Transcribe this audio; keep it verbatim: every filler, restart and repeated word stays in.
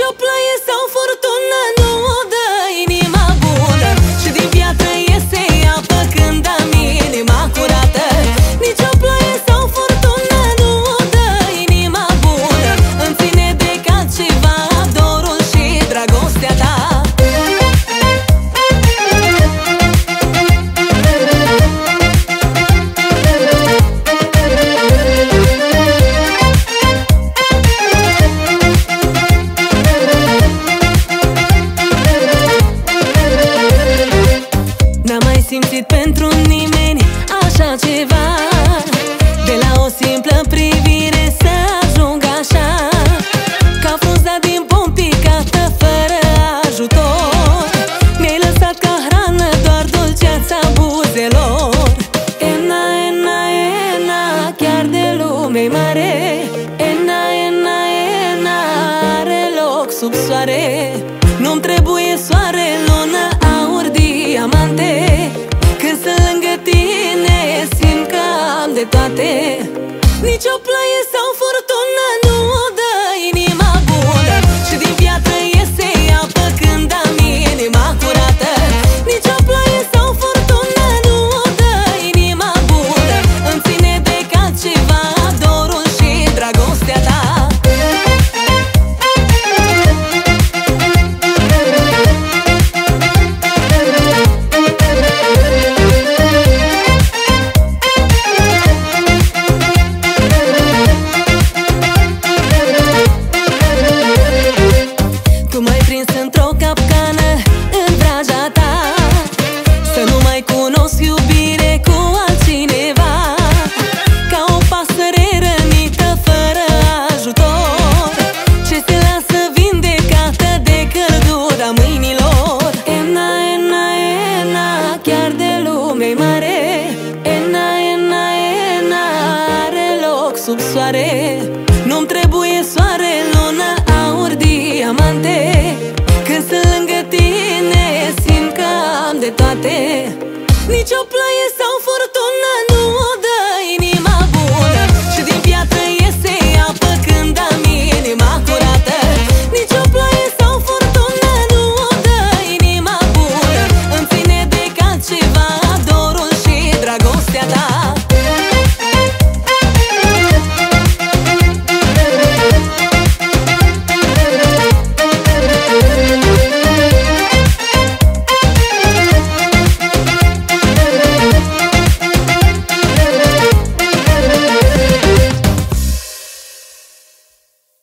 o ploaie sau furtună nu o dă inima bună, și din piatră iese apă când am inima curată. Nici o ploaie sau furtună nu o dă inima bună, îmi ține de cal ceva dorul și dragostea ta. N-am mai simțit pentru nimeni așa ceva, de la o simplă privire să ajung așa, ca frunza din pom picată fără ajutor. Mi-ai lăsat ca hrană doar dulceața buzelor. Ena, ena, ena, chiar de lume mare. Ena, ena, ena, are loc sub soare. Nu-mi trebuie soare, lună, aur, diamante. Când sunt lângă tine simt că am de toate. Nici o ploaie sau furtună nu o dă inima bună, și din piatră iese apă când am inima curată. Nici o ploaie sau furtună nu o dă inima bună, îmi ține de cal ceva dorul și dragostea ta. Tu m-ai prins într-o capcană în vraja ta, să nu mai cunosc iubire cu altcineva. Ca o pasăre rănită fără ajutor, ce se lasă vindecată de căldura mâinilor. Ena, ena, ena, chiar de lume mare. Ena, ena, ena, are loc sub soare. Nu-mi trebuie soare,